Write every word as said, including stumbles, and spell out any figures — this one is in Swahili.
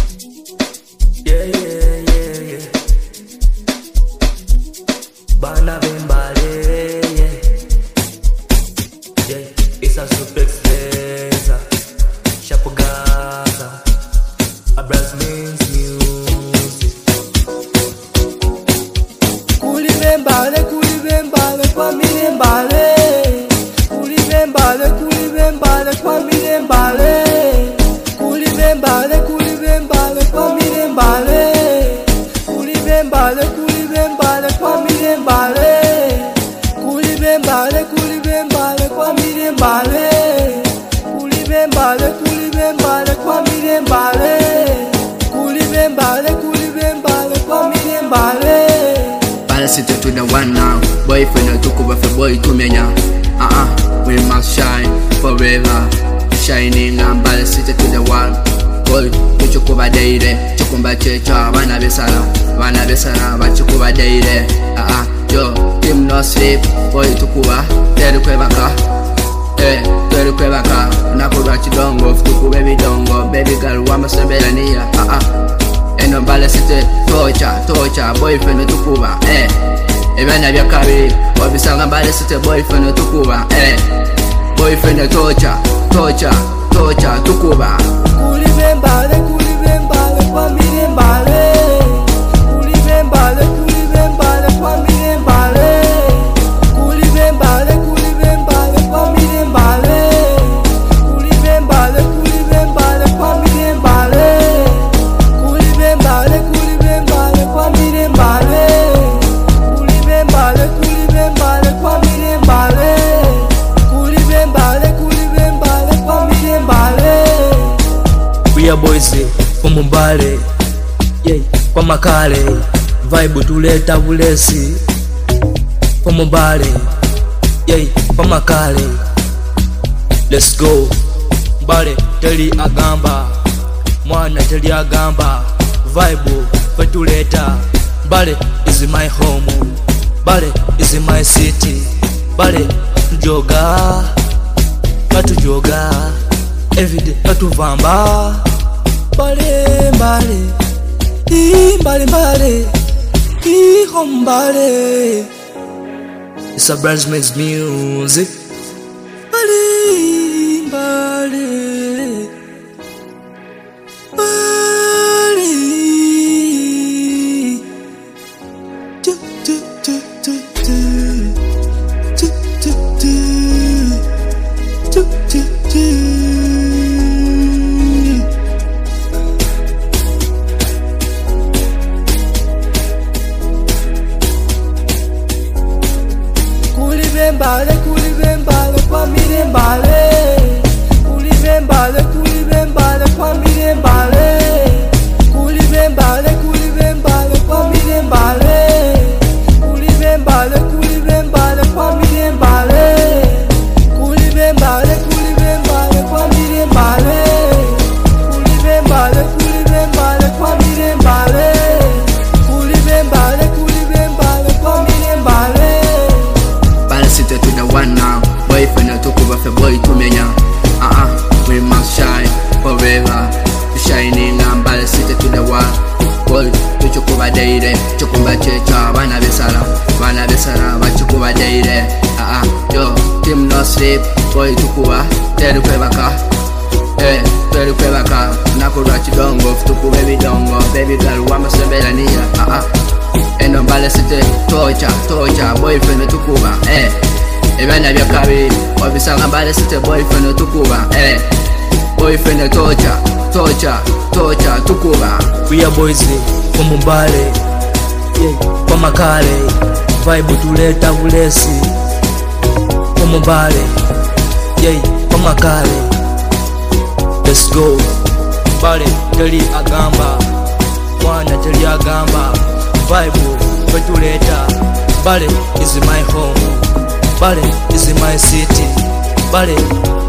Yeah, yeah, yeah, yeah. Bana Bembale, yeah. Yeah, it's a suplex laser. Shapo Gaza. A brass means music. Kuli Bembale, Kuli Bembale, kwa mi Bembale. Kuli Bembale, Kuli Bembale, kwa mi Bembale. Kuli Bembale, Kuli Bembale, kwa mi Bembale. Kuli Bembale, Kuli Bembale, kwa mi Bembale. Kuli Bembale, Kuli Bembale, kwa mi Bembale. Kuli Bembale, Kuli Bembale, kwa mi Bembale. Kuli Bembale, Kuli Bembale, kwa mi Bembale. City to the one now. Boyfriend took over for boy to me now. Uh-uh, we must shine forever. Shining and balance city to the one. Boy, we took over daily. Chukumba checha, wana besara. Wana besara, but took over daily. Uh-uh, yo, team no sleep. Boy took over, there to Quebec. Eh, there to Quebec. Nako rachi dongo, tuku baby dongo. Baby girl, wama sembela niya. Uh-uh. Eno balance city, torture, torture, boyfriend tukuba, eh. Ebana bya kabiri, wabisanga balance city, boyfriend tukuba, eh. Boyfriend torture, torture, torture, tukuba. Kuli Bembale, Kuli Bembale, kwa mi Bembale. Kuli Bembale, Kuli Bembale, kwa mi Bembale. Kuli Bembale, Kuli Bembale, kwa mi Bembale. Kuli Bembale, Kuli Bembale, kwa mi Bembale. Kuli Bembale, Kuli Bembale, kwa mi Bembale. Kuli Bembale, Kuli Bembale, kwa mi Bembale. Kuli Bembale, Kuli Bembale, kwa mi Bembale. We are boys from Mbale, yeah, kwa makale. Vibe tuleta bulesi from Mbale, yeah, kwa makale. Let's go. Mbale teli agamba, mwana teli agamba. Vibe petuleta. Mbale is my home. Mbale is my city. Mbale tujoga, katujoga. Everyday katuvamba. Mbale Mbale, i Mbale Mbale, i Mbale. It's a brass makes music. Mbale Mbale, Mbale. Do do do do do, do do do, do do do. Kuli Bembale, Kuli Bembale, kwa mi Bembale. Kuli Bembale, Kuli Bembale, kwa mi Bembale. Kuli Bembale, Kuli Bembale, kwa mi Bembale. Kuli Bembale, Kuli Bembale, kwa mi Bembale. Kuli Bembale, Kuli Bembale, kwa mi Bembale. Kuli Bembale, Kuli Bembale, kwa mi Bembale. Kuli Bembale, Kuli Bembale, kwa mi Bembale. City to the one now. Boyfriend took over for boy to me now. Uh-uh, we must shine forever. Shining and balance city to the one. Boy, we took over daily. Chukumba checha, wana besara. Wana besara, but took over daily. Uh-uh, yo, team no sleep. Boy took over, there to Quebec. Eh, there to Quebec. Nako rachi dongo, tuku baby dongo. Baby girl, wama sembela niya. Uh-uh. Eno balance city, torture, torture, boyfriend tukuba, eh. Ebana bya kabiri, wabisanga balance city, boyfriend tukuba, eh. Boyfriend torture, torture, torture, tukuba. We are boys from Mbale, yeah, kwa makale. Vibe tuleta bulesi from Mbale, yeah, kwa makale. Let's go. Mbale teli agamba, mwana teli agamba. Vibe petuleta. Mbale is my home. Mbale is my city. Mbale